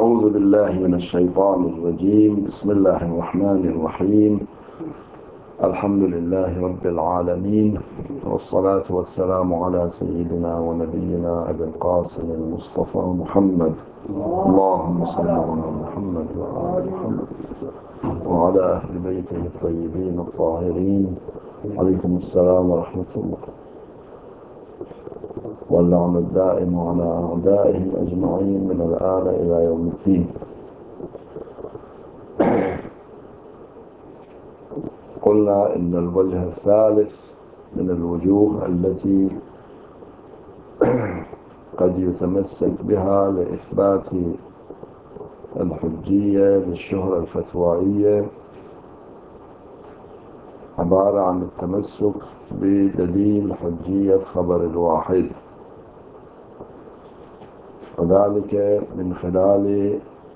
أعوذ بالله من الشيطان الرجيم. بسم الله الرحمن الرحيم. الحمد لله رب العالمين، والصلاة والسلام على سيدنا ونبينا أبي القاسم المصطفى محمد. اللهم صل على محمد وآل محمد وعلى أهل بيته الطيبين الطاهرين. عليكم السلام ورحمة الله، واللعن الدائم على أعدائهم أجمعين من الآن إلى يوم الدين. قلنا إن الوجه الثالث من الوجوه التي قد يتمسك بها لإثبات الحجية للشهرة الفتوائية عبارة عن التمسك بدليل حجية خبر الواحد، وذلك من خلال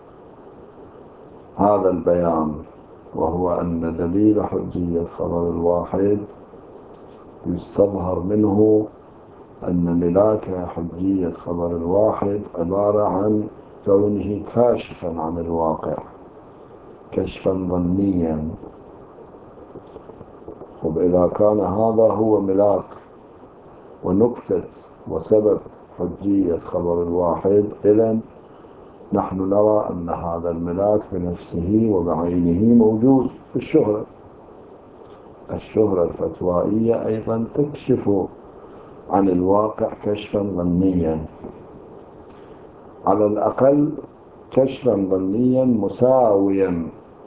هذا البيان، وهو أن دليل حجية خبر الواحد يستظهر منه أن ملاك حجية خبر الواحد عبارة عن كونه كاشفا عن الواقع كشفا ظنيا. إذا كان هذا هو ملاك ونكتة وسبب حجية خبر الواحد، إذن نحن نرى أن هذا الملاك بنفسه وبعينه موجود في الشهرة. الشهرة الفتوائية أيضا تكشف عن الواقع كشفا ظنيا، على الأقل كشفا ظنيا مساويا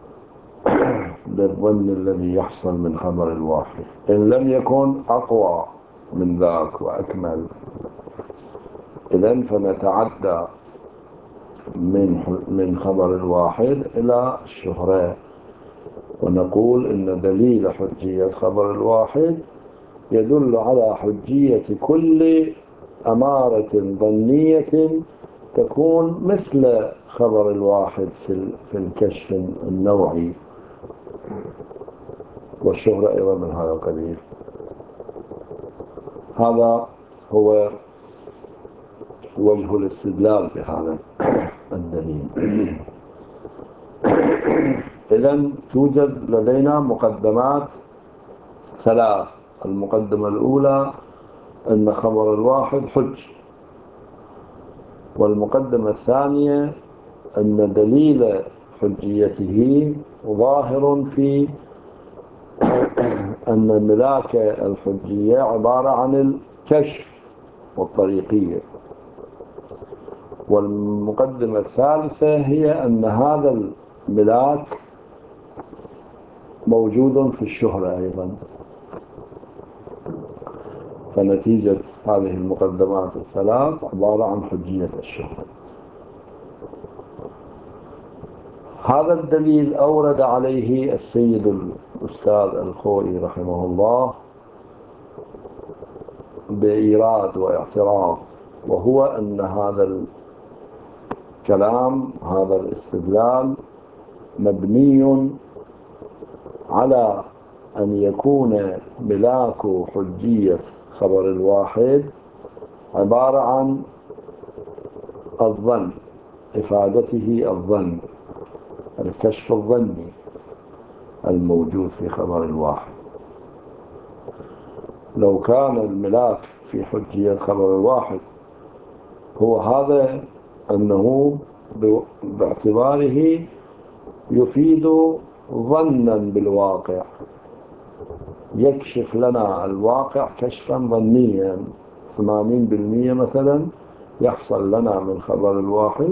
للظن الذي يحصل من خبر الواحد، إن لم يكن أقوى من ذاك وأكمل. إذن فنتعدى من خبر الواحد إلى الشهرة، ونقول إن دليل حجية خبر الواحد يدل على حجية كل أمارة ظنية تكون مثل خبر الواحد في الكشف النوعي، والشهرة أيضا من هذا القبيل. هذا هو وجه الاستدلال بهذا الدليل. إذن توجد لدينا مقدمات ثلاث. المقدمة الأولى أن خبر الواحد حج، والمقدمة الثانية أن دليل حجيته ظاهر في أن ملاك الحجية عبارة عن الكشف والطريقية. والمقدمة الثالثة هي أن هذا الملاك موجود في الشهرة أيضا. فنتيجة هذه المقدمات الثلاث عبارة عن حجية الشهرة. هذا الدليل أورد عليه السيد الأستاذ الخوئي رحمه الله بإيراد واعتراض، وهو أن هذا الكلام، هذا الاستدلال مبني على أن يكون ملاك حجية خبر الواحد عبارة عن الظن، إفادته الظن، الكشف الظني الموجود في خبر الواحد. لو كان الملاك في حجية خبر الواحد هو هذا، أنه باعتباره يفيد ظنا بالواقع، يكشف لنا الواقع كشفا ظنيا 80% مثلا يحصل لنا من خبر الواحد،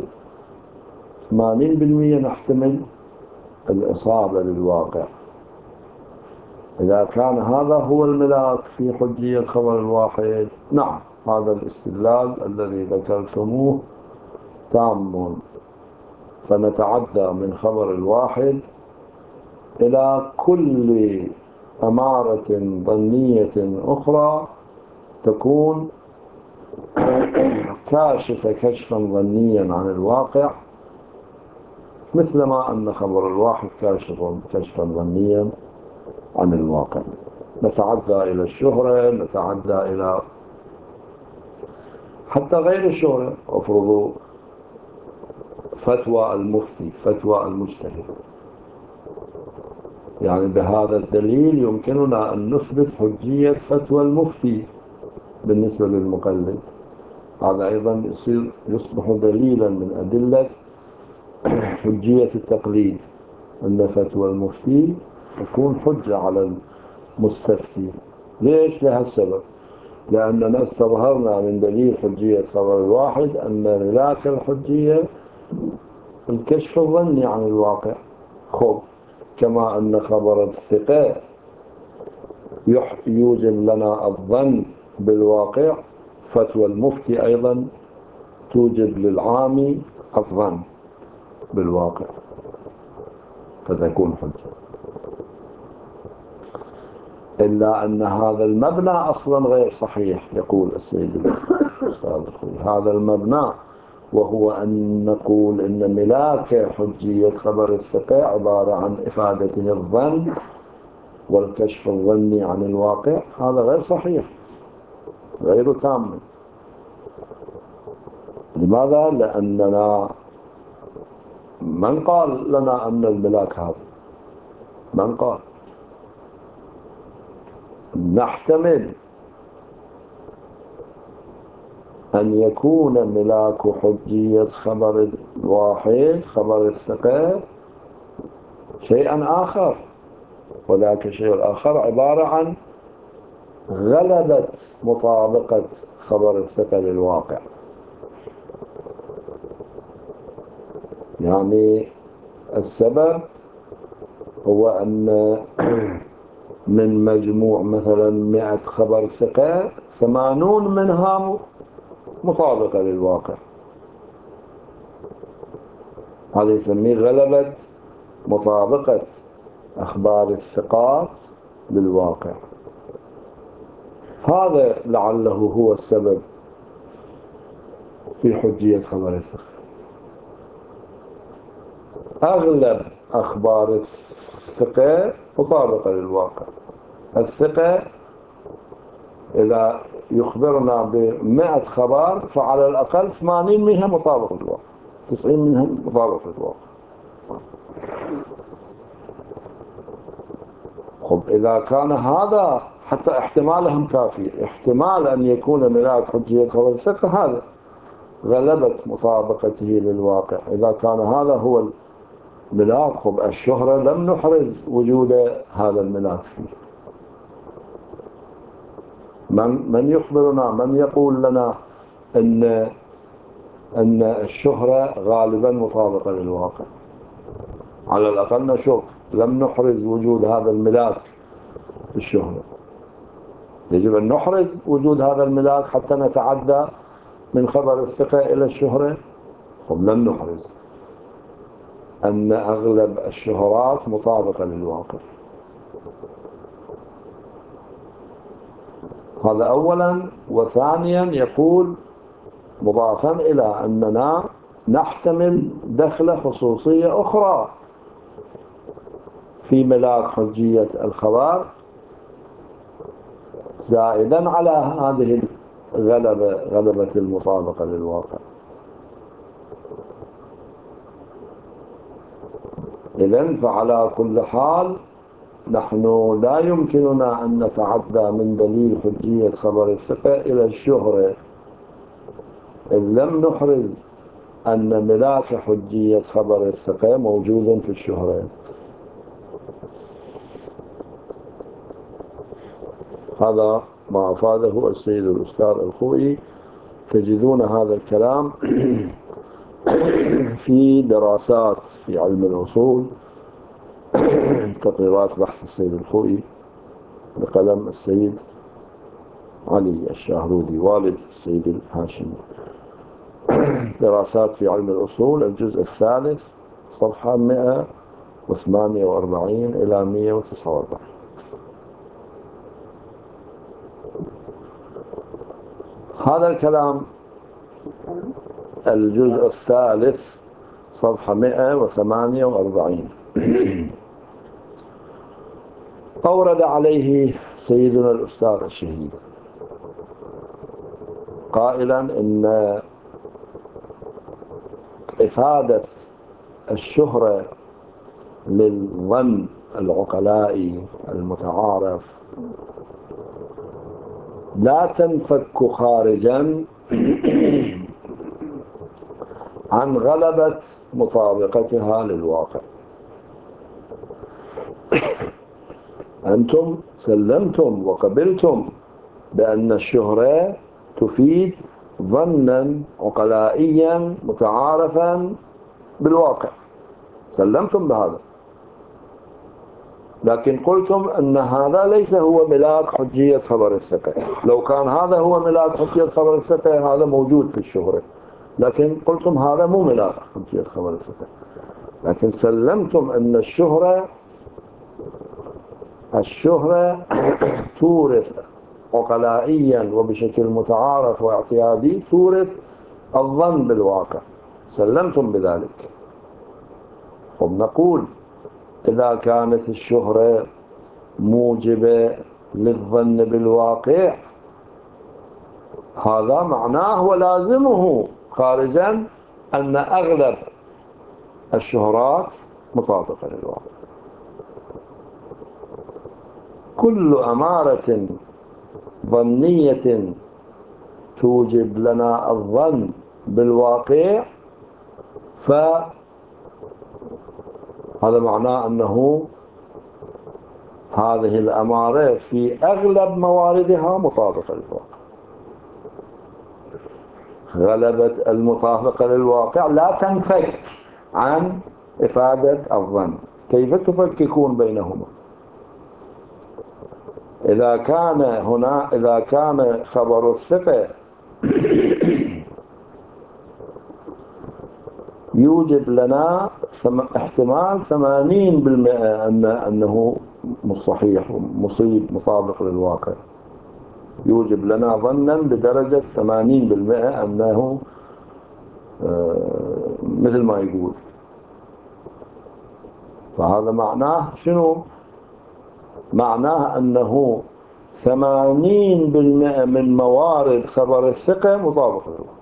80% نحتمل الإصابة للواقع. إذا كان هذا هو الملاك في حجية خبر الواحد، نعم، هذا الاستدلال الذي ذكرتموه تام، فنتعدى من خبر الواحد إلى كل أمارة ظنية أخرى تكون كاشفة كشفا ظنيا عن الواقع، مثلما أن خبر الواحد كاشف كشفا ظنيا عن الواقع. نتعدى إلى الشهرة، نتعدى إلى حتى غير الشهرة. أفرضوا فتوى المفتي، فتوى المجتهد. يعني بهذا الدليل يمكننا أن نثبت حجية فتوى المفتي بالنسبة للمقلد. هذا أيضا يصبح دليلا من أدلة حجية التقليد، أن فتوى المفتي تكون حجة على المستفتي. ليش؟ لهذا السبب، لأننا استظهرنا من دليل حجية خبر الواحد أن ملاك الحجية الكشف الظني عن الواقع. خب، كما أن خبر الثقة يوجب لنا الظن بالواقع، فتوى المفتي أيضا توجب للعامي الظن بالواقع، فتكون حجة. إلا أن هذا المبنى أصلا غير صحيح. يقول السيد الأستاذ الخوي هذا المبنى، وهو أن نقول إن ملاك حجية خبر الثقة عبارة عن إفادته الظن والكشف الظني عن الواقع، هذا غير صحيح، غير تام. لماذا؟ لأننا من قال لنا أن الملاك هذا؟ من قال؟ نحتمل أن يكون ملاك حجية خبر الواحد خبر الثقة شيئا آخر، وذاك الشيء الآخر عبارة عن غلبة مطابقة خبر الثقة للواقع. يعني السبب هو أن من مجموع مثلا 100 خبر ثقة 80 منها مطابقة للواقع، هذا يسميه غلبة مطابقة أخبار الثقات للواقع. هذا لعله هو السبب في حجية خبر الثقة. أغلب أخبار الثقة مطابقة للواقع. الثقة إذا يخبرنا ب100 خبر فعلى الأقل 80 منها مطابقة للواقع، 90 منها مطابقة للواقع. خب، إذا كان هذا حتى احتمالهم كافي، احتمال أن يكون ملاك حجية خبر الثقة هذا غلبة مطابقته للواقع. إذا كان هذا هو الملاك، خب الشهرة لم نحرز وجود هذا الملاك فيه. من يخبرنا، من يقول لنا أن الشهرة غالبا مطابقة للواقع؟ على الأقل نشوف، لم نحرز وجود هذا الملاك في الشهرة. يجب أن نحرز وجود هذا الملاك حتى نتعدى من خبر الثقة إلى الشهرة. خب لم نحرز أن أغلب الشهرات مطابقة للواقع. هذا أولا. وثانيا يقول مضافا إلى أننا نحتمل دخل خصوصية أخرى في ملاك حجية الخبر زائدا على هذه غلبة المطابقة للواقع. إذن فعلى كل حال نحن لا يمكننا أن نتعدى من دليل حجية خبر الثقة إلى الشهرة إن لم نحرز أن ملاك حجية خبر الثقة موجود في الشهرة. هذا ما أفاده السيد الأستاذ الخوئي. تجدون هذا الكلام في دراسات في علم الأصول، تقريرات بحث السيد الخوئي بقلم السيد علي الشاهرودي والد السيد الهاشمي. دراسات في علم الأصول الجزء الثالث صفحة 148 إلى 149. هذا الكلام الجزء الثالث صفحة 148 أورد عليه سيدنا الأستاذ الشهيد قائلا إفادة الشهرة للظن العقلائي المتعارف لا تنفك خارجا عن غلبة مطابقتها للواقع. أنتم سلمتم وقبلتم بأن الشهرة تفيد ظنا عقلائيا متعارفا بالواقع، سلمتم بهذا، لكن قلتم أن هذا ليس هو ملاك حجية خبر الثقة. لو كان هذا هو ملاك حجية خبر الثقة هذا موجود في الشهرة، لكن قلتم هذا مو ملاك حجية خبر الثقة. لكن سلمتم أن الشهرة تورث عقلائيا وبشكل متعارف واعتيادي، تورث الظن بالواقع، سلمتم بذلك. نقول إذا كانت الشهرة موجبة للظن بالواقع هذا معناه ولازمه خارجا أن أغلب الشهرات مطابقة للواقع. كل أمارة ظنية توجب لنا الظن بالواقع فهذا معناه أنه هذه الأمارة في أغلب مواردها مطابقة للواقع. غلبة المطابقة للواقع لا تنفك عن إفادة الظن. كيف تفككون بينهما؟ إذا كان خبر الثقة يوجب لنا احتمال 80% أنه صحيح مصيب مطابق للواقع، يوجب لنا ظنا بدرجة 80% أنه مثل ما يقول. فهذا معناه شنو؟ معناه أنه 80% من موارد خبر الثقة مطابقة للواقع.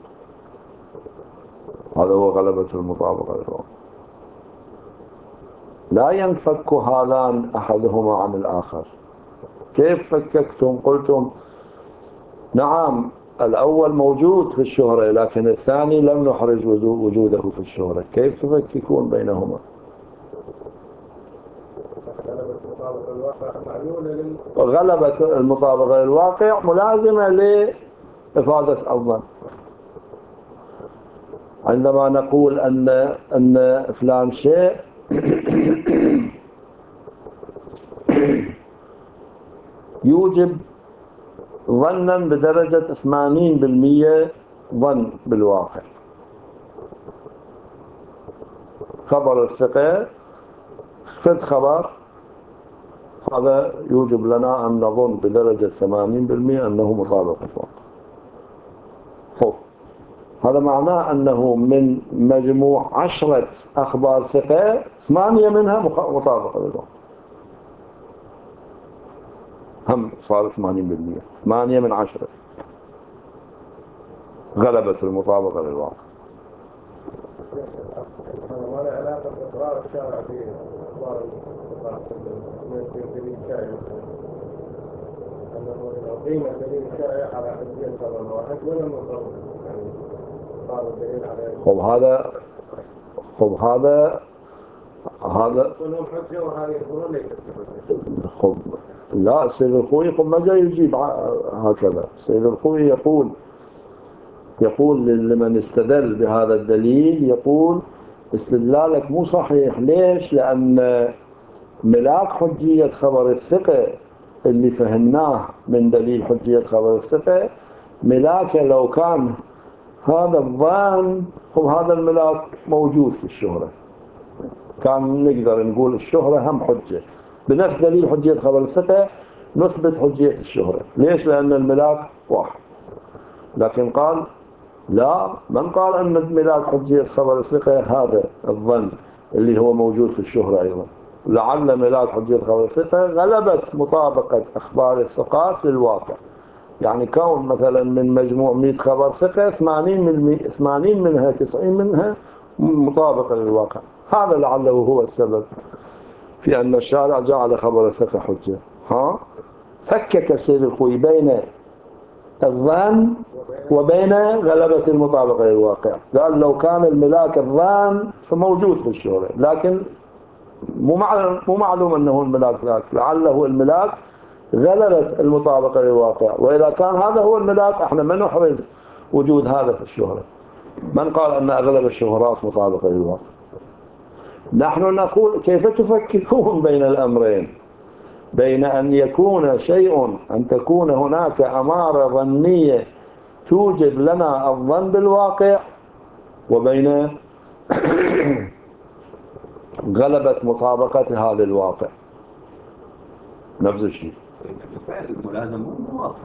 هذا هو غلبة المطابقة للواقع. لا ينفك هذان أحدهما عن الآخر. كيف فككتم؟ قلتم نعم الأول موجود في الشهرة لكن الثاني لم نحرج وجوده في الشهرة. كيف تفككون بينهما؟ غلبة المطابقة للواقع ملازمة لإفادة الظن. عندما نقول أن فلان شيء يوجب ظنا بدرجة 80% ظن بالواقع، خبر الثقة فد خبر هذا يوجب لنا أن نظن بدرجة 80% أنه مطابق للواقع. هذا معناه أنه من مجموع 10 أخبار ثقة 8 منها مطابقة للواقع، هم صار 80%، 8 من 10 غلبت المطابقة للواقع. ما له علاقة بإقرار الشارع في أخبار الدليل الشرعي، أنه لو قيم الدليل الشرعي على حجية خبر واحد ولا مضر يعني صار الدليل على هذا كلهم حجة وهذه يقولون ليست خب لا السيد الخوي ما جاي يجيب هكذا. السيد الخوي يقول لمن استدل بهذا الدليل، يقول استدلالك مو صحيح. ليش؟ لأن ملاك حجية خبر الثقة اللي فهمناه من دليل حجية خبر الثقة ملاك لو كان هذا الظن هذا الملاك موجود في الشهرة كان نقدر نقول الشهرة هم حجة بنفس دليل حجية خبر الثقة، نثبت حجية الشهرة. ليش؟ لأن الملاك واحد. لكن قال لا، من قال أن الملاك حجية خبر الثقة هذا الظن اللي هو موجود في الشهرة أيضا. لعل ملاك حجية خبر الثقة غلبت مطابقة أخبار الثقات للواقع. يعني كون مثلا من مجموع 100 خبر ثقة 80 منها 90 منها مطابقة للواقع. هذا لعله هو السبب في أن الشارع جعل خبر الثقة حجة. فكك السيد الخوي بين الظن وبين غلبة المطابقة للواقع. قال لو كان الملاك الظن فموجود في الشهرة، لكن مو معلوم أنه الملاك ذاك، لعله الملاك غلبة المطابقة للواقع. وإذا كان هذا هو الملاك احنا ما نحرز وجود هذا في الشهرة. من قال أن أغلب الشهرات مطابقة للواقع؟ نحن نقول كيف تفككون بين الأمرين، بين أن يكون شيء، أن تكون هناك أمارة ظنية توجب لنا الظن بالواقع، وبين غلبة مطابقتها للواقع. نفس الشيء. الملازمة مو واضحة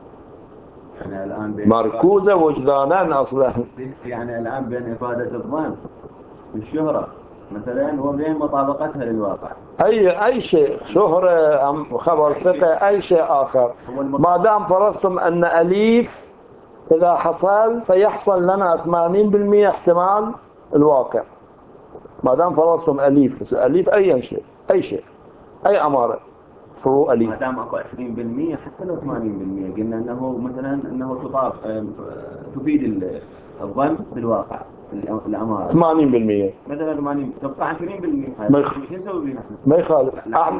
يعني الآن بين مركوزة وجدانا أصلا. يعني الآن بين إفادة الظن بالشهرة مثلا وبين مطابقتها للواقع. أي شيء، شهرة أم خبر ثقة، أي شيء آخر، ما دام فرضتم أن أليف إذا حصل فيحصل لنا 80% احتمال الواقع. ما دام فرضتم أليف، أليف أي شيء، أي شيء، أي أمارة فروع أليف. ما دام أكو 20% حتى لو 80% قلنا أنه مثلا أنه تفيد الظن بالواقع الأمارة 80% مثلا 80 تبقى 20%. شو نسوي بيها؟ ما يخالف.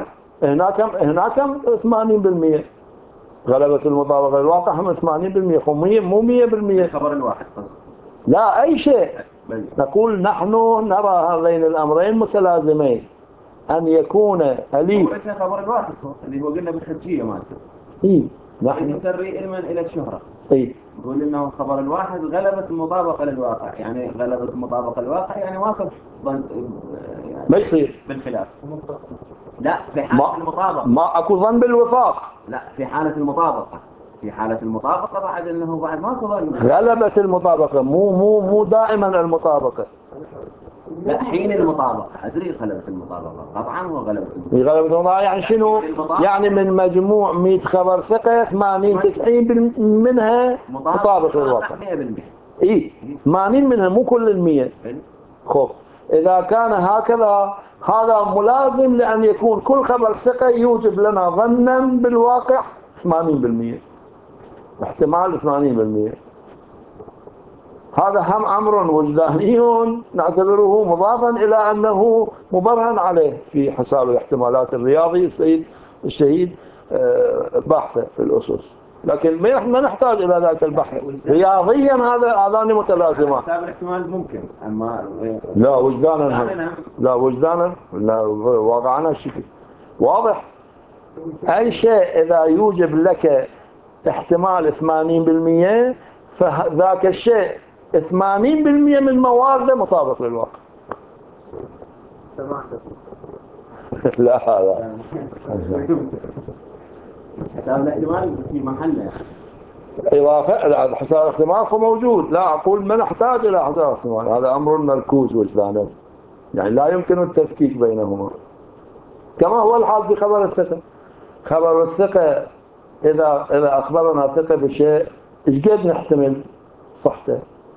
هناك 80% غلبة المطابقة للواقع، هم 80% مو 100%. خبر الواحد قصد. لا أي شيء. نقول نحن نرى هذين الأمرين متلازمين، أن يكون أليف. هو خبر الواحد اللي هو قلنا بالحجية مالته. نحن يسري علما إلى الشهرة. نقول إنه خبر الواحد غلبة المطابقة للواقع، يعني غلبة المطابقة للواقع يعني واقف يعني ما يصير بالخلاف. لا في حالة المطابقة ما أكو ظن بالوفاق. لا في حالة المطابقة. في حالة المطابقة بعد إنه بعد ما ظن. غلبة المطابقة مو دائما المطابقة. لا حين المطابقة أدري غلبة المطابقة قطعا هو غلبة المطابقة. يعني شنو؟ يعني من مجموع 100 خبر ثقة 80-90 منها مطابق للواقع. 80 منها، مو كل 100. خب إذا كان هكذا هذا ملازم لأن يكون كل خبر ثقة يوجب لنا ظنا بالواقع 80%، احتمال 80%. هذا هم أمر وجداني نعتبره مضافا إلى أنه مبرهن عليه في حساب الاحتمالات الرياضي السيد الشهيد بحثه في الأسس، لكن ما نحتاج إلى ذاك البحث رياضيا. هذان متلازمان. حساب الاحتمال ممكن، أما لا وجدانا لا واقعنا الشكل واضح. أي شيء إذا يوجب لك احتمال 80% فذاك الشيء 80% من موارده مطابق للواقع. لا حساب الاحتمال في محله. إضافة حساب الاحتمال فموجود، لا أقول ما نحتاج إلى حساب الاحتمال، هذا أمر مركوز وجدانا، يعني لا يمكن التفكيك بينهما، كما هو الحال في خبر الثقة. خبر الثقة إذا أخبرنا ثقة بشيء إيش قد نحتمل صحته؟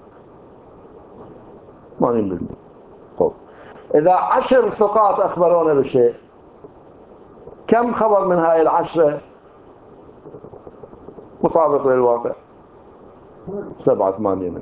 80%. إذا 10 ثقات أخبرونا بشيء كم خبر من هاي 10 مطابق للواقع؟ 87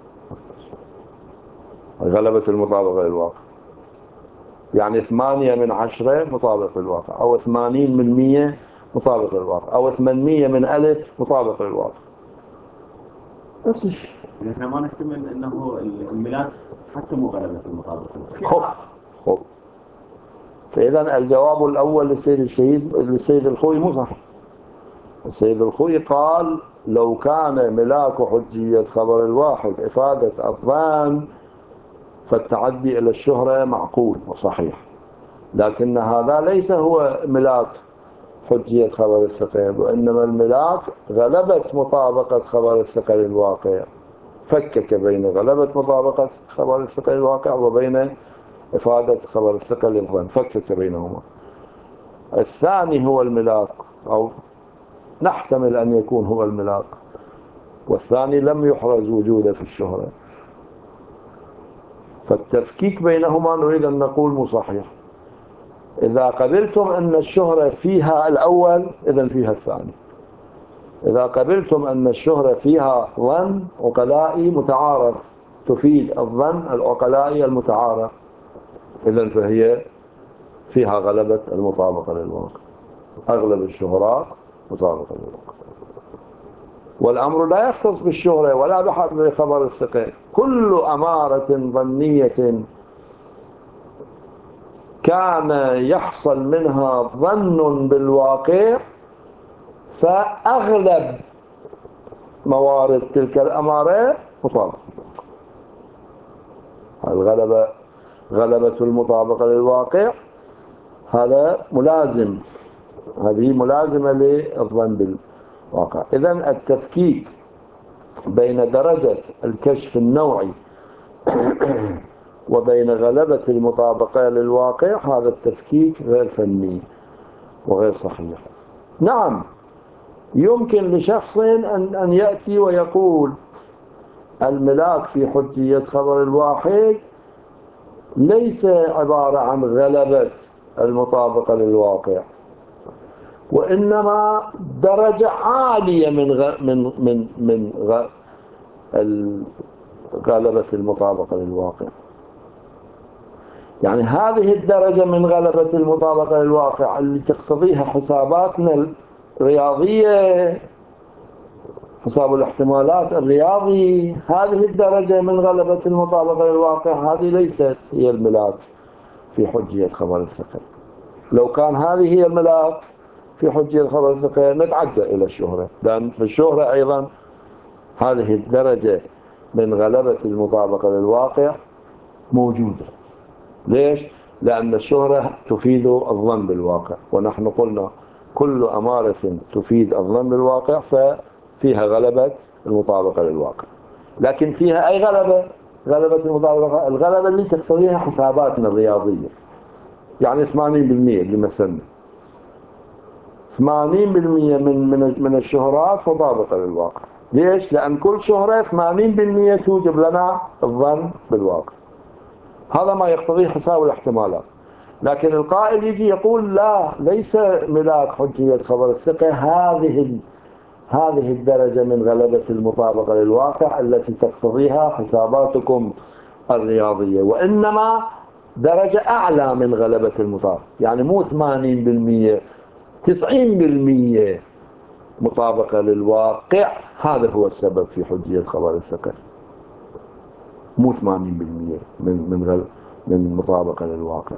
غلبة المطابقة للواقع، يعني 8 من 10 مطابق للواقع، أو 80 من 100 مطابق للواقع، أو 800 من 1000 مطابق للواقع. نفس الشيء. نحن ما نحتمل أنه الملاك حتى مو غلبة المطابقة. خب فإذا الجواب الأول للسيد الخوي مو صح. السيد الخوي قال لو كان ملاك حجية خبر الواحد إفادة الظن فالتعدي إلى الشهرة معقول وصحيح، لكن هذا ليس هو ملاك حجية خبر الثقة، وإنما الملاك غلبة مطابقة خبر الثقة للواقع. فكك بين غلبة مطابقة خبر الثقة للواقع وبين إفادة خبر الثقة للظن، فكك بينهما. الثاني هو الملاك، أو نحتمل أن يكون هو الملاك، والثاني لم يحرز وجوده في الشهرة. فالتفكيك بينهما نريد أن نقول مو صحيح. إذا قبلتم أن الشهرة فيها الأول إذن فيها الثاني. إذا قبلتم أن الشهرة فيها ظن عقلائي متعارف تفيد الظن العقلائي المتعارف، إذن فهي فيها غلبة المطابقة للواقع. أغلب الشهرات مطابقة للواقع. والأمر لا يختص بالشهرة ولا بخبر الثقة. كل أمارة ظنية كان يحصل منها ظن بالواقع فأغلب موارد تلك الأمارة مطابقة. غلبة المطابقة للواقع هذا ملازم، هذه ملازمة للظن بالواقع. إذن التفكيك بين درجة الكشف النوعي وبين غلبة المطابقة للواقع هذا التفكيك غير فني وغير صحيح. نعم، يمكن لشخص أن يأتي ويقول الملاك في حجية خبر الواحد ليس عبارة عن غلبة المطابقة للواقع، وإنما درجة عالية من غلبة المطابقة للواقع. يعني هذه الدرجة من غلبة المطابقة للواقع اللي تقتضيها حساباتنا الرياضية، حساب الاحتمالات الرياضي، هذه الدرجة من غلبة المطابقة للواقع هذه ليست هي الملاك في حجية خبر الثقة. لو كان هذه هي الملاك في حجية خبر الثقة نتعدى إلى الشهرة، لأن في الشهرة أيضا هذه الدرجة من غلبة المطابقة للواقع موجودة. ليش؟ لأن الشهرة تفيد الظن بالواقع، ونحن قلنا كل أمارة تفيد الظن بالواقع ففيها غلبة المطابقة للواقع. لكن فيها أي غلبة المطابقة، الغلبة اللي تقتضيها حساباتنا الرياضية. يعني 80% اللي مثلنا 80% من الشهرات مطابقة للواقع. ليش؟ لأن كل شهرة 80% توجب لنا الظن بالواقع. هذا ما يقتضيه حساب الاحتمالات. لكن القائل يجي يقول لا، ليس ملاك حجية خبر الثقة هذه الدرجة من غلبة المطابقة للواقع التي تقتضيها حساباتكم الرياضية، وإنما درجة أعلى من غلبة المطابقة. يعني مو 80%، 90% مطابقة للواقع. هذا هو السبب في حجية خبر الثقة، مو 80% من مطابقة للواقع.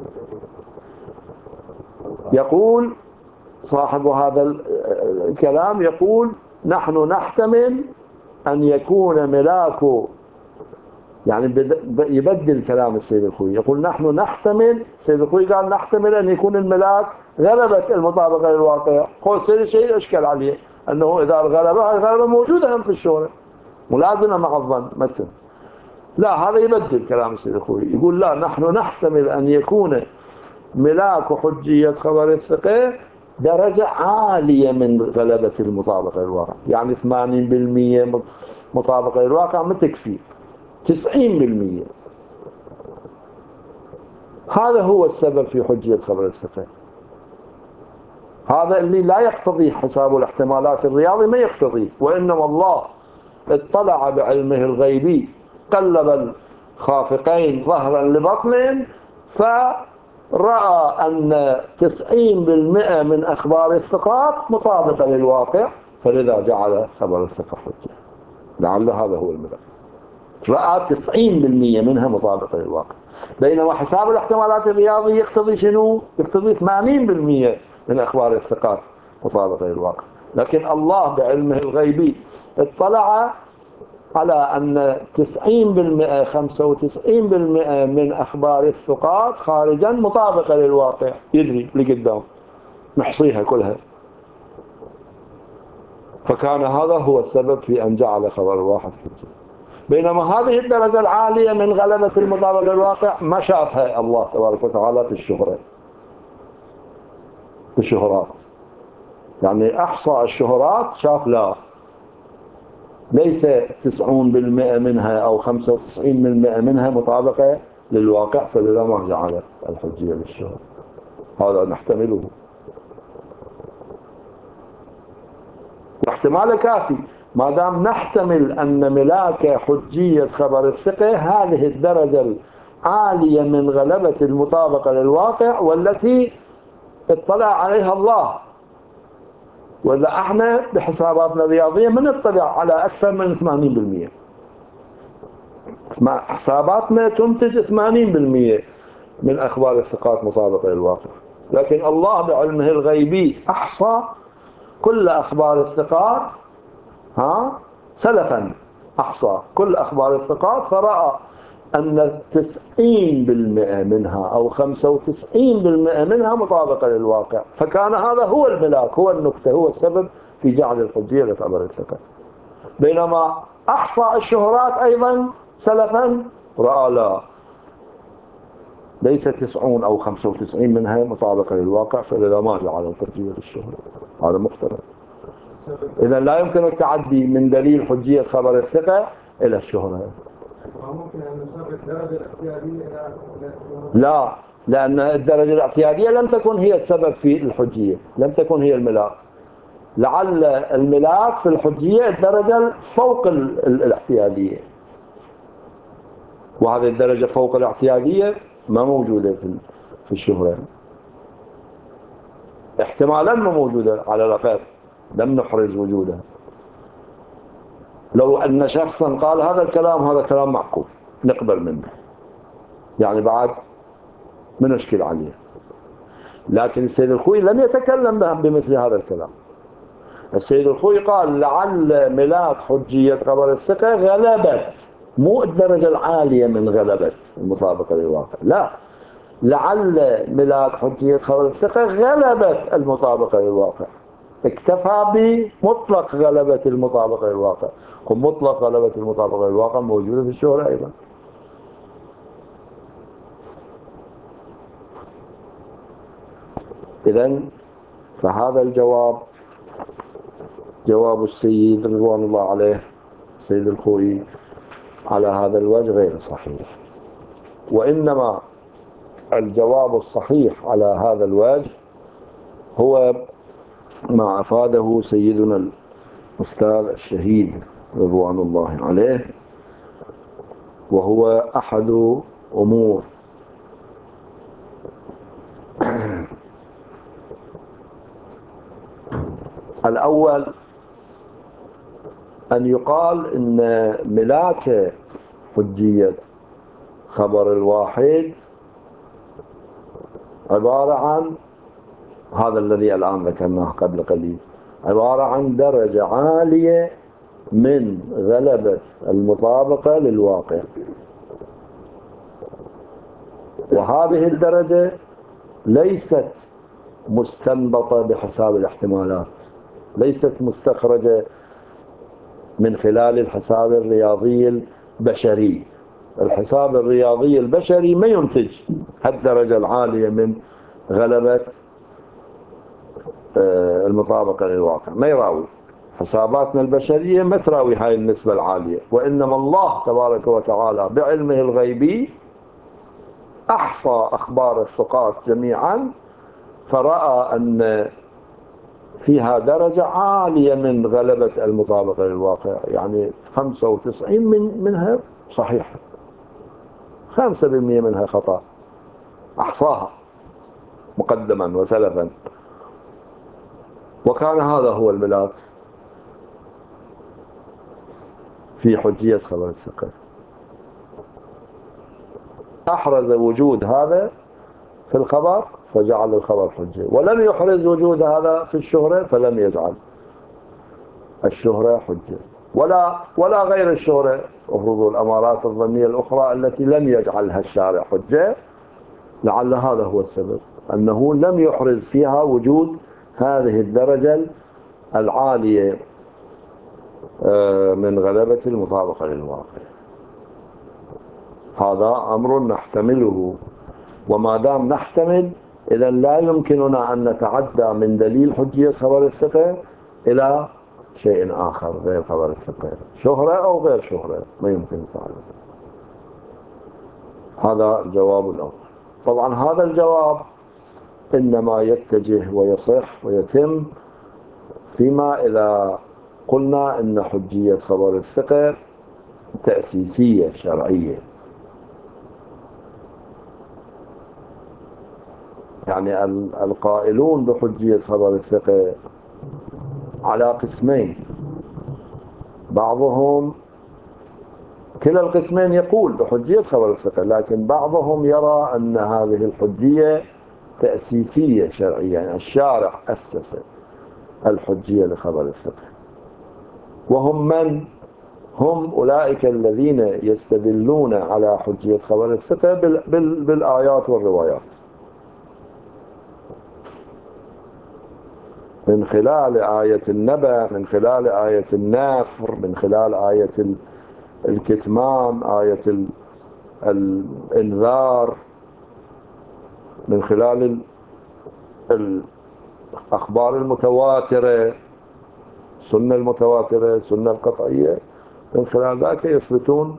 يقول صاحب هذا الكلام، يقول نحن نحتمل أن يكون ملاك، يعني يبدل كلام السيد الخوي، يقول نحن نحتمل، السيد الخوي قال نحتمل أن يكون الملاك غلبت المطابقة للواقع. هو السيد الشيء أشكل عليه أنه إذا الغلبة موجودة هم في الشهرة ملازمة مع الظن مثل. لا، هذا يبدل كلام السيد الخوي، يقول لا، نحن نحتمل أن يكون ملاك حجية خبر الثقة درجة عالية من غلبة المطابقة للواقع. يعني 80% مطابقة للواقع ما تكفي، 90%. هذا هو السبب في حجية خبر الثقة. هذا اللي لا يقتضي حساب الاحتمالات الرياضي، ما يقتضي، وإنما الله اطلع بعلمه الغيبي، قلب الخافقين ظهرا لبطن، فرأى أن 90% من أخبار الثقات مطابقة للواقع، فلذا جعل خبر الثقة حجة. لعل هذا هو المدى، رأى 90% منها مطابقة للواقع. بينما حساب الاحتمالات الرياضي يقتضي شنو؟ يقتضي 80% من أخبار الثقات مطابقة للواقع. لكن الله بعلمه الغيبي اطلع على أن 90%، 95% من أخبار الثقات خارجا مطابقة للواقع، يدري لقدام نحصيها كلها. فكان هذا هو السبب في أن جعل خبر الواحد حجة. بينما هذه الدرجة العالية من غلبة المطابقة للواقع ما شافها الله تبارك وتعالى في الشهرات. يعني أحصى الشهرات شاف لا، ليس 90% منها أو 95% منها مطابقة للواقع، فلذا ما جعل الحجية للشهرة. هذا نحتمله، واحتماله كافي ما دام نحتمل أن ملاك حجية خبر الثقة هذه الدرجة العالية من غلبة المطابقة للواقع والتي اطلع عليها الله. وإذا احنا بحساباتنا الرياضية ما نطلع على أكثر من 80%، مع حساباتنا تنتج 80% من أخبار الثقات مطابقة للواقع، لكن الله بعلمه الغيبي أحصى كل أخبار الثقات سلفا، أحصى كل أخبار الثقات فرأى أن 90% منها أو 95% منها مطابقة للواقع، فكان هذا هو الملاك، هو النكتة، هو السبب في جعل الحجية لخبر الثقات. بينما أحصى الشهرات أيضا سلفا رأى لا، ليس 90 أو 95 منها مطابقة للواقع، فلذا ما جعل الحجية للشهرة. هذا مختلف. إذا لا يمكن التعدي من دليل حجية خبر الثقة إلى الشهرة. ممكن أن نصرف الدرجة الاعتيادية إلى لا، لأن الدرجة الاعتيادية لم تكن هي السبب في الحجية، لم تكن هي الملاك. لعل الملاك في الحجية الدرجة فوق الاعتيادية، وهذه الدرجة فوق الاعتيادية ما موجودة في الشهرة، احتمالا ما موجودة، على الأقل لم نحرز وجودها. لو أن شخصا قال هذا الكلام، هذا كلام معقول نقبل منه، يعني بعد ما نشكل عليه، لكن السيد الخوئي لم يتكلم بمثل هذا الكلام. السيد الخوئي قال لعل ملاك حجية خبر الثقة غلبت، مو الدرجة العالية من غلبت المطابقة للواقع، لا، لعل ملاك حجية خبر الثقة غلبت المطابقة للواقع، اكتفى بمطلق غلبة المطابقة للواقع، ومطلق غلبة المطابقة للواقع موجودة في الشهرة أيضا. إذن فهذا الجواب، جواب السيد رضوان الله عليه سيد الخوئي على هذا الوجه غير صحيح، وإنما الجواب الصحيح على هذا الوجه هو ما أفاده سيدنا الأستاذ الشهيد رضوان الله عليه، وهو أحد أمور الأول أن يقال إن ملاك حجية خبر الواحد عبارة عن هذا الذي الآن ذكرناه قبل قليل، عبارة عن درجة عالية من غلبة المطابقة للواقع، وهذه الدرجة ليست مستنبطة بحساب الاحتمالات، ليست مستخرجة من خلال الحساب الرياضي البشري. الحساب الرياضي البشري ما ينتج هالدرجة العالية من غلبة المطابقة للواقع، ما يراوي، حساباتنا البشرية ما تراوي هاي النسبة العالية، وإنما الله تبارك وتعالى بعلمه الغيبي أحصى أخبار الثقات جميعا، فرأى أن فيها درجة عالية من غلبة المطابقة للواقع، يعني 95 منها صحيح، 5% منها خطأ، أحصاها مقدما وسلفا، وكان هذا هو الملاك في حجية خبر الثقة. أحرز وجود هذا في الخبر فجعل الخبر حجة، ولم يحرز وجود هذا في الشهرة فلم يجعل الشهرة حجة، ولا غير الشهرة، افرضوا الأمارات الظنية الأخرى التي لم يجعلها الشارع حجة، لعل هذا هو السبب، أنه لم يحرز فيها وجود هذه الدرجة العالية من غلبة المطابقة للواقع. هذا أمر نحتمله، وما دام نحتمل إذا لا يمكننا أن نتعدى من دليل حجية خبر الثقة إلى شيء آخر غير خبر الفقه، شهرة أو غير شهرة ما يمكن فعله. هذا الجواب الأول. طبعا هذا الجواب إنما يتجه ويصح ويتم فيما إذا قلنا إن حجية خبر الفقه تأسيسية شرعية، يعني القائلون بحجية خبر الفقه على قسمين، بعضهم كلا القسمين يقول بحجية خبر الفقه، لكن بعضهم يرى أن هذه الحجية تأسيسية شرعية، يعني الشارع أسس الحجية لخبر الفقه. وهم من؟ هم أولئك الذين يستدلون على حجية خبر الفقه بالآيات والروايات، من خلال آية النبأ، من خلال آية النفر، من خلال آية الكتمان، آية الإنذار، من خلال الأخبار المتواترة، السنة المتواترة، السنة القطعية. من خلال ذلك يثبتون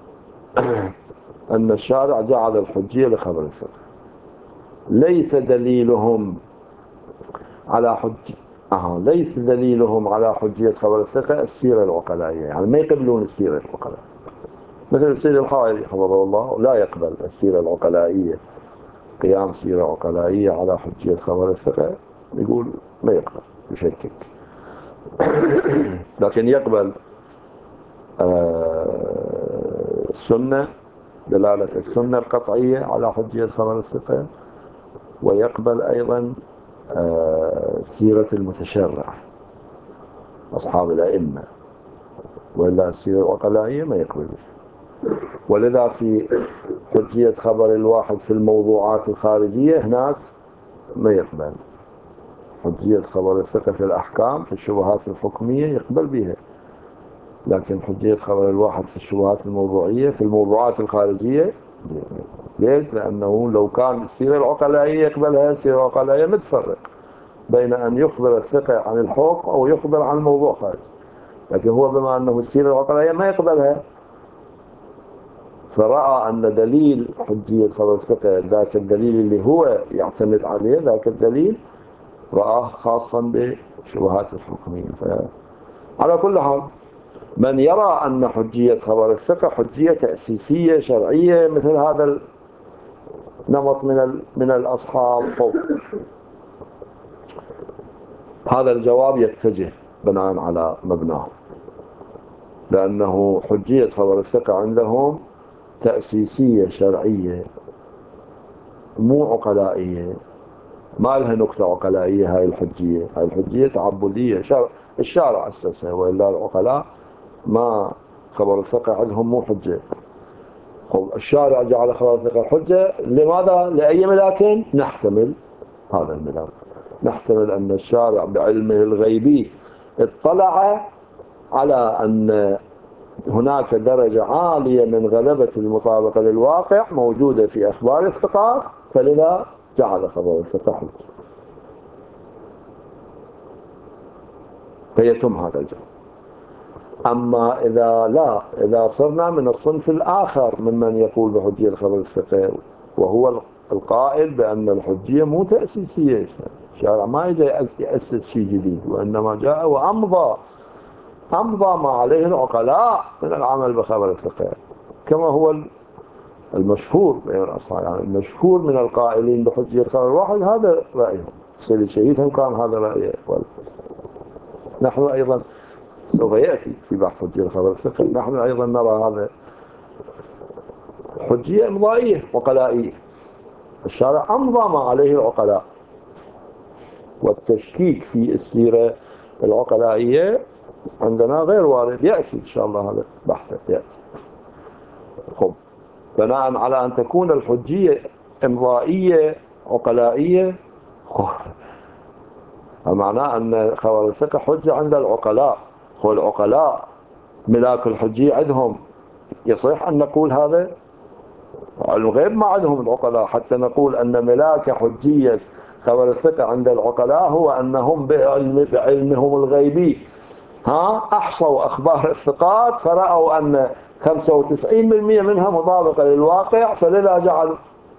أن الشارع جعل الحجية لخبر الفقه. ليس دليلهم على حجية خبر الفقه السيرة العقلائية، يعني ما يقبلون السيرة العقلائية، مثل السيد الخائري حفظه الله لا يقبل السيرة العقلائية، قيام سيرة عقلائية على حجية خبر الفقه، يقول ما يقبل، يشكك. لكن يقبل السنة، دلالة السنة القطعية على حجية خبر الفقه، ويقبل أيضا سيرة المتشرع أصحاب الأئمة، وإلا السيرة العقلائية ما يقبل. ولذا في حجية خبر الواحد في الموضوعات الخارجية هناك ما يقبل. حجية خبر الفقه في الأحكام في الشبهات الحكمية يقبل بها، لكن حجية خبر الواحد في الشبهات الموضوعية في الموضوعات الخارجية ليش؟ لأنه لو كان السيرة العقلائية يقبلها، السيرة العقلائية متفرق بين أن يخبر الثقة عن الحكم أو يخبر عن الموضوع خارج، لكن هو بما أنه السيرة العقلائية ما يقبلها، فرأى أن دليل حجية خبر الفقه ذاك الدليل اللي هو يعتمد عليه، ذاك الدليل رآه خاصا بشبهات الحكمية. على كل حال، من يرى أن حجية خبر الفقه حجية تأسيسية شرعية مثل هذا النمط من الأصحاب، هذا الجواب يتجه بناء على مبناه، لأنه حجية خبر الفقه عندهم تأسيسية شرعية مو عقلائية، ما لها نكتة عقلائية. هاي الحجية تعبدية، الشارع أسسها، وإلا العقلاء ما خبر الفقه عندهم مو حجة. الشارع جعل خبر الفقه حجة، لماذا؟ لأي ملاك؟ نحتمل هذا الملاك، نحتمل أن الشارع بعلمه الغيبي اطلع على أن هناك درجة عالية من غلبة المطابقة للواقع موجودة في أخبار الثقات، فلذا جعل خبر الفقه حجة. فيتم هذا الجواب. أما إذا صرنا من الصنف الآخر ممن يقول بحجية خبر الفقه، وهو القائل بأن الحجية مو تأسيسية، الشارع ما يجي يأسس شيء جديد، وإنما جاء وأمضى ما عليه العقلاء من العمل بخبر الفقه، كما هو المشهور بين الأصحاب، يعني المشهور من القائلين بحجية خبر الواحد هذا رأيهم. السيد الشهيد هم كان هذا رأيه. نحن أيضا سوف يأتي في بحث حجية خبر الفقه، نحن أيضا نرى هذا حجية إمضائية عقلائية، الشارع أمضى ما عليه العقلاء، والتشكيك في السيرة العقلائية عندنا غير وارد. يأتي إن شاء الله هذا بحث يأتي. بناء على أن تكون الحجية إمضائية عقلائية، معناه أن خبر الفقه حجة عند العقلاء، هو العقلاء ملاك الحجية عندهم، يصح أن نقول هذا؟ الغيب ما عندهم العقلاء حتى نقول أن ملاك حجية خبر الفقه عند العقلاء هو أنهم بعلمهم الغيبي أحصوا أخبار الثقات فرأوا أن 95% منها مطابقة للواقع، فلذا جعل.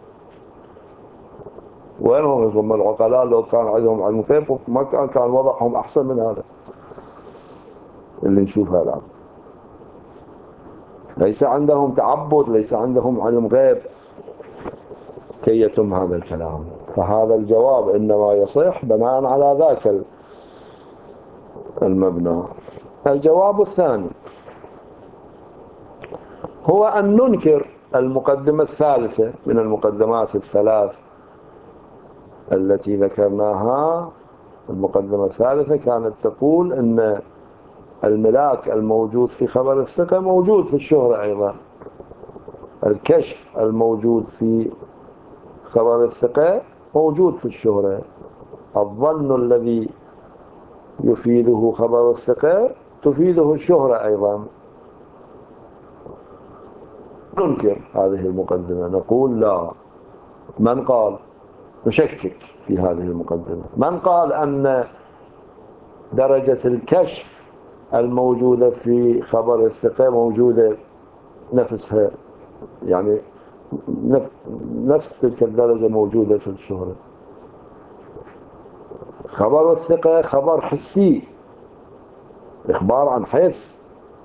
وينهم هم العقلاء لو كان عندهم علم غيب ما كان وضعهم أحسن من هذا اللي نشوفها الآن. ليس عندهم تعبد، ليس عندهم علم غيب كي يتم هذا الكلام. فهذا الجواب إنما يصح بناء على ذاك المبنى. الجواب الثاني هو أن ننكر المقدمة الثالثة من المقدمات الثلاث التي ذكرناها. المقدمة الثالثة كانت تقول أن الملاك الموجود في خبر الثقة موجود في الشهرة أيضا. الكشف الموجود في خبر الثقة موجود في الشهرة. الظن الذي يفيده خبر الثقة تفيده الشهرة أيضا. ننكر هذه المقدمة، نقول لا. من قال؟ نشكك في هذه المقدمة. من قال أن درجة الكشف الموجودة في خبر الثقة موجودة نفسها، يعني نفس تلك الدرجة موجودة في الشهرة؟ خبر الثقة خبر حسي، إخبار عن حس.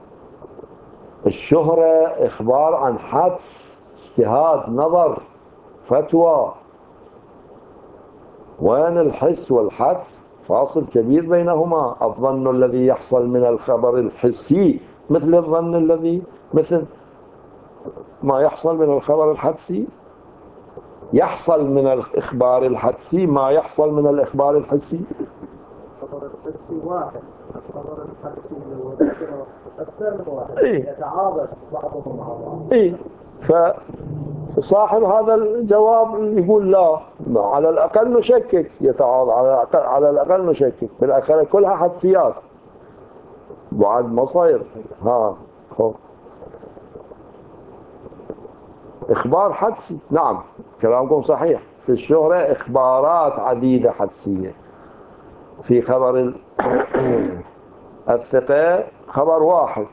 الشهرة إخبار عن حدس، اجتهاد، نظر، فتوى. وين الحس والحدس؟ فاصل كبير بينهما. الظن الذي يحصل من الخبر الحسي مثل الظن الذي مثل ما يحصل من الخبر الحدسي. يحصل من الإخبار الحدسي ما يحصل من الإخبار الحسي. الخبر الحسي واحد، الخبر الحدسي اللي هو ذكره أكثر من واحد، يتعاضد بعضهم مع بعض. فصاحب هذا الجواب يقول لا، على الأقل نشكك، يتعاضد على الأقل نشكك. بالآخرة كلها حدسيات بعد مصير. خب إخبار حدسي، نعم كلامكم صحيح. في الشهرة إخبارات عديدة حدسية. في خبر الثقة خبر واحد،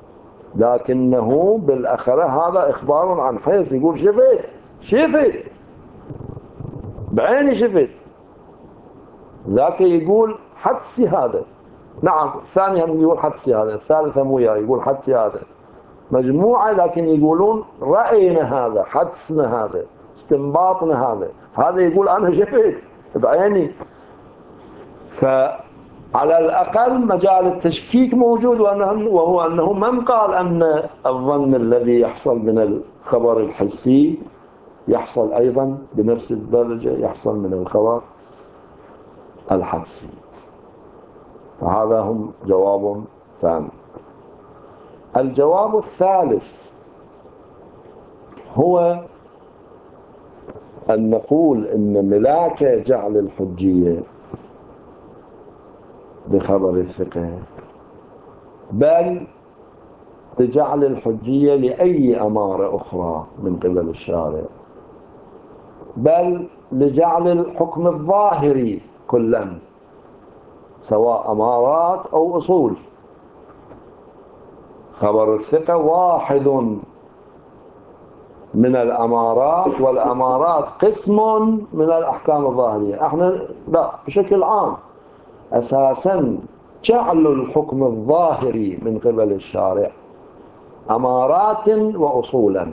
لكنه بالأخرة هذا إخبار عن حيث. يقول شفت بعيني شفت، ذاك يقول حدسي هذا. نعم الثاني هم يقول حدسي هذا، الثالث هم وياه يقول حدسي هذا. مجموعة لكن يقولون رأينا هذا، حدسنا هذا، استنباطنا هذا. هذا يقول أنا شفت بعيني. فعلى الأقل مجال التشكيك موجود، وهو أنه من قال أن الظن الذي يحصل من الخبر الحسي يحصل أيضا بنفس الدرجة يحصل من الخبر الحدسي. هذا هم جواب ثاني. الجواب الثالث هو أن نقول إن ملاك جعل الحجية بخبر الثقة، بل لجعل الحجية لأي أمارة أخرى من قبل الشارع، بل لجعل الحكم الظاهري كلا سواء أمارات أو أصول. خبر الثقة واحد من الأمارات، والأمارات قسم من الأحكام الظاهرية. احنا لا، بشكل عام أساسا جعل الحكم الظاهري من قبل الشارع أمارات وأصولا.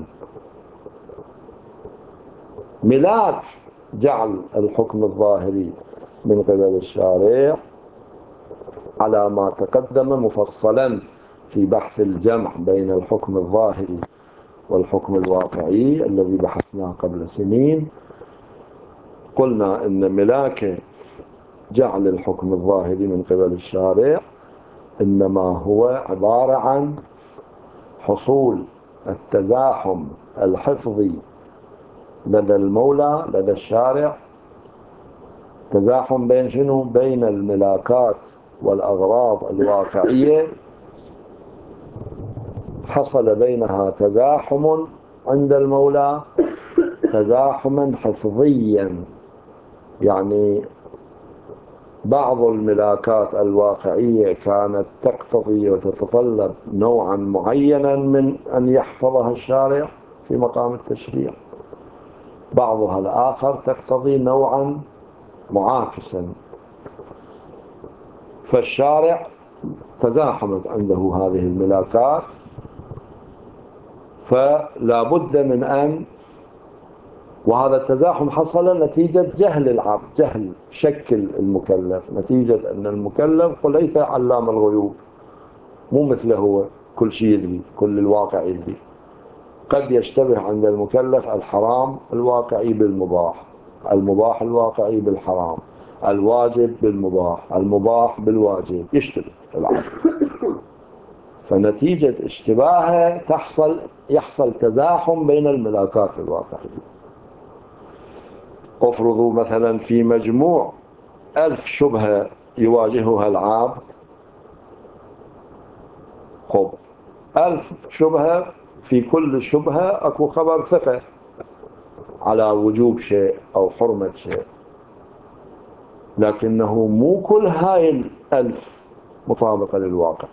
ملاك جعل الحكم الظاهري من قبل الشارع على ما تقدم مفصلا في بحث الجمع بين الحكم الظاهري والحكم الواقعي الذي بحثناه قبل سنين. قلنا إن ملاك جعل الحكم الظاهري من قبل الشارع إنما هو عبارة عن حصول التزاحم الحفظي لدى المولى لدى الشارع. تزاحم بين شنو؟ بين الملاكات والأغراض الواقعية، حصل بينها تزاحم عند المولى، تزاحما حفظيا، يعني بعض الملاكات الواقعية كانت تقتضي وتتطلب نوعا معينا من أن يحفظها الشارع في مقام التشريع، بعضها الآخر تقتضي نوعا معاكسا، فالشارع تزاحمت عنده هذه الملاكات، فلا بد من أن، وهذا التزاحم حصل نتيجة جهل العبد، جهل شكل المكلف، نتيجة أن المكلف ليس علام الغيوب، مو مثله هو كل شيء يدري، كل الواقع يدري. قد يشتبه عند المكلف الحرام الواقعي بالمباح، المباح الواقعي بالحرام، الواجب بالمباح، المباح بالواجب، يشتبه العبد. فنتيجة اشتباهه يحصل تزاحم بين الملاكات الواقعية. افرضوا مثلا في مجموع 1000 شبهة يواجهها العبد، خب 1000 شبهة، في كل شبهة اكو خبر ثقة على وجوب شيء او حرمة شيء، لكنه مو كل هاي 1000 مطابقة للواقع،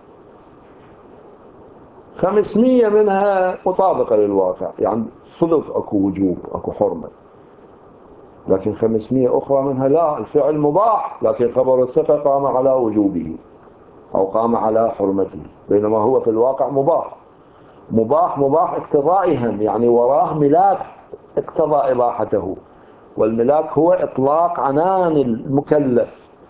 500 منها مطابقة للواقع، يعني صدق اكو وجوب اكو حرمة، لكن 500 أخرى منها لا، الفعل مباح لكن خبر الثقة قام على وجوبه أو قام على حرمته، بينما هو في الواقع مباح. مباح اقتضائيا، يعني وراه ملاك اقتضى إباحته، والملاك هو إطلاق عنان المكلف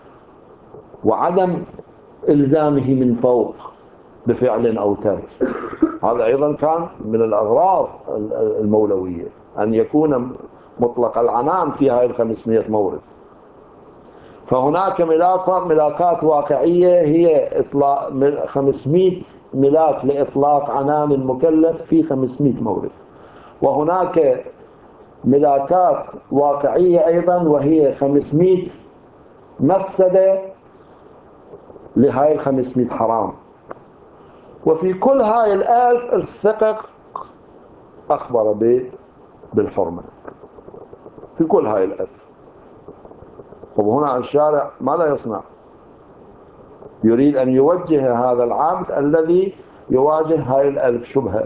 وعدم إلزامه من فوق بفعل أو ترك. هذا أيضا كان من الأغراض المولوية، أن يكون مطلق العنان في هاي 500 مورد. فهناك ملاكات واقعية هي 500 ملاك لإطلاق عنان المكلف في 500 مورد، وهناك ملاكات واقعية أيضا وهي 500 مفسدة لهاي 500 حرام، وفي كل هاي 1000 الثقة أخبر بالحرمة في كل هاي 1000. طب هنا الشارع ماذا يصنع؟ يريد أن يوجه هذا العبد الذي يواجه هاي 1000 شبهة،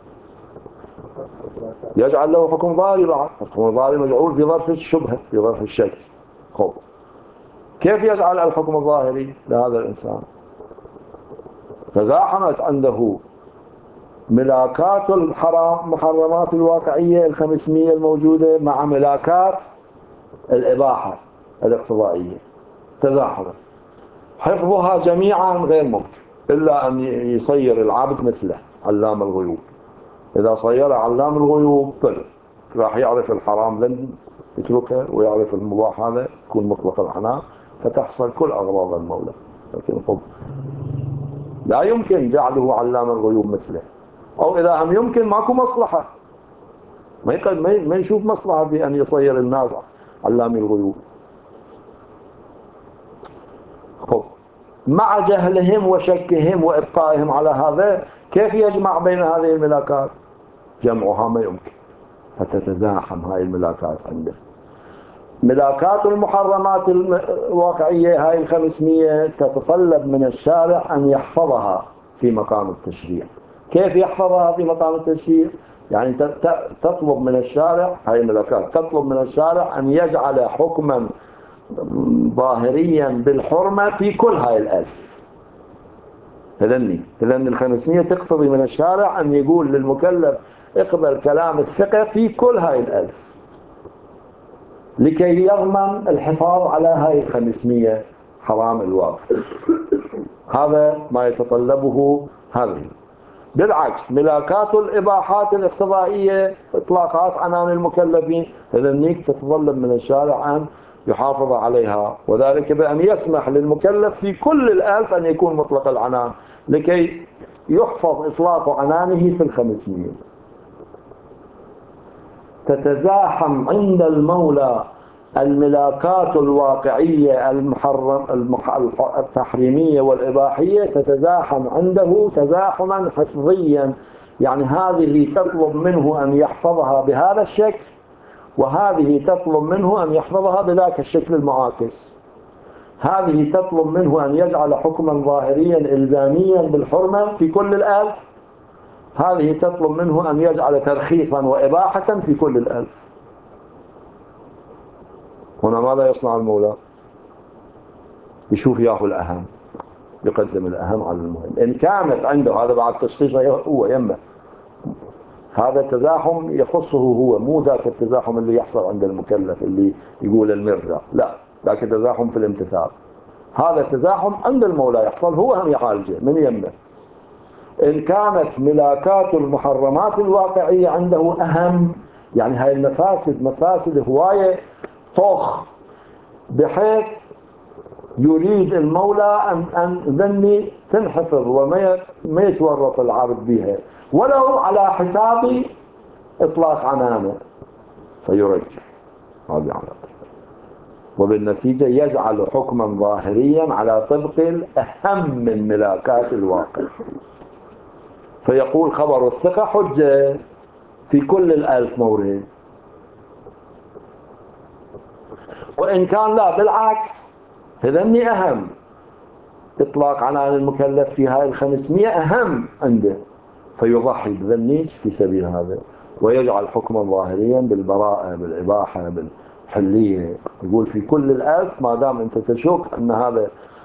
يجعل له حكم ظاهري بعد، حكم ظاهري مجعول في ظرف الشبهة، في ظرف الشك. خب كيف يجعل الحكم الظاهري لهذا الإنسان؟ تزاحمت عنده ملاكات المحرمات الواقعية 500 الموجودة مع ملاكات الإباحة الاقتضائية، تزاحمت، حفظها جميعا غير ممكن إلا أن يصير العبد مثله علام الغيوب. إذا صير علام الغيوب راح يعرف الحرام ذنب يتركه، ويعرف المباح هذا يكون مطلق العنان، فتحصل كل أغراض المولى. لكن لا يمكن جعله علام الغيوب مثله، أو إذا هم يمكن ماكو مصلحة، ما يشوف مصلحة في أن يصير الناس علامي الغيوب. خب مع جهلهم وشكهم وإبقائهم على هذا، كيف يجمع بين هذه الملاكات؟ جمعها ما يمكن، فتتزاحم هاي الملاكات عنده. ملاكات المحرمات الواقعية هاي 500 تتطلب من الشارع أن يحفظها في مقام التشريع. كيف يحفظها في مقام التشريع؟ يعني تطلب من الشارع، هاي الملاكات تطلب من الشارع أن يجعل حكما ظاهريا بالحرمة في كل هاي 1000. إذن 500 تقتضي من الشارع أن يقول للمكلف اقبل كلام الثقة في كل هاي 1000 لكي يضمن الحفاظ على هاي 500 حرام الواقع. هذا ما يتطلبه هذه. بالعكس ملاكات الإباحات الاقتضائية إطلاقات عنان المكلفين، إذن تتطلب من الشارع أن يحافظ عليها، وذلك بأن يسمح للمكلف في كل 1000 أن يكون مطلق العنان لكي يحفظ إطلاق عنانه في 500. تتزاحم عند المولى الملاكات الواقعية التحريمية والإباحية، تتزاحم عنده تزاحما حفظيا، يعني هذه تطلب منه أن يحفظها بهذا الشكل، وهذه تطلب منه أن يحفظها بذاك الشكل المعاكس. هذه تطلب منه أن يجعل حكما ظاهريا إلزاميا بالحرمة في كل الألف، هذه تطلب منه أن يجعل ترخيصا وإباحة في كل الألف. هنا ماذا يصنع المولى؟ يشوف ياهو الأهم، يقدم الأهم على المهم. إن كانت عنده هذا بعد تشخيصه هو يمه، هذا التزاحم يخصه هو، مو ذاك التزاحم اللي يحصل عند المكلف اللي يقول المرزا، لا، ذاك التزاحم في الامتثال. هذا التزاحم عند المولى يحصل، هو هم يعالجه من يمه. إن كانت ملاكات المحرمات الواقعية عنده أهم، يعني هاي المفاسد مفاسد هواية طخ، بحيث يريد المولى أن ذني تنحفظ وما يتورط العبد بها ولو على حساب إطلاق عنانه، فيرجع هذه على، وبالنتيجة يجعل حكما ظاهريا على طبق الأهم من ملاكات الواقع، فيقول خبر الثقة حجة في كل الألف مورد. وإن كان لا، بالعكس، فذني أهم، إطلاق عنان المكلف في هاي 500 أهم عنده، فيضحي بذنيش في سبيل هذا، ويجعل حكما ظاهريا بالبراءة بالإباحة بالحلية. يقول في كل الألف ما دام أنت تشك أن هذا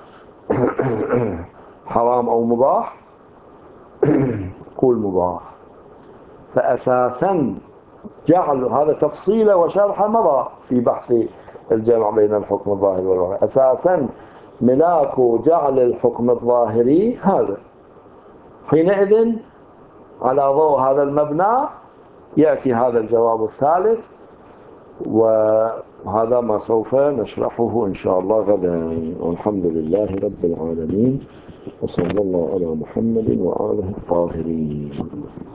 حرام أو مباح قول مباح. فأساسا جعل هذا تفصيله وشرحه مضى في بحث الجمع بين الحكم الظاهري والواقع. أساسا ملاك جعل الحكم الظاهري هذا، حينئذ على ضوء هذا المبنى يأتي هذا الجواب الثالث، وهذا ما سوف نشرحه إن شاء الله غدا. والحمد لله رب العالمين، وصلى الله على محمد وآله الطاهرين.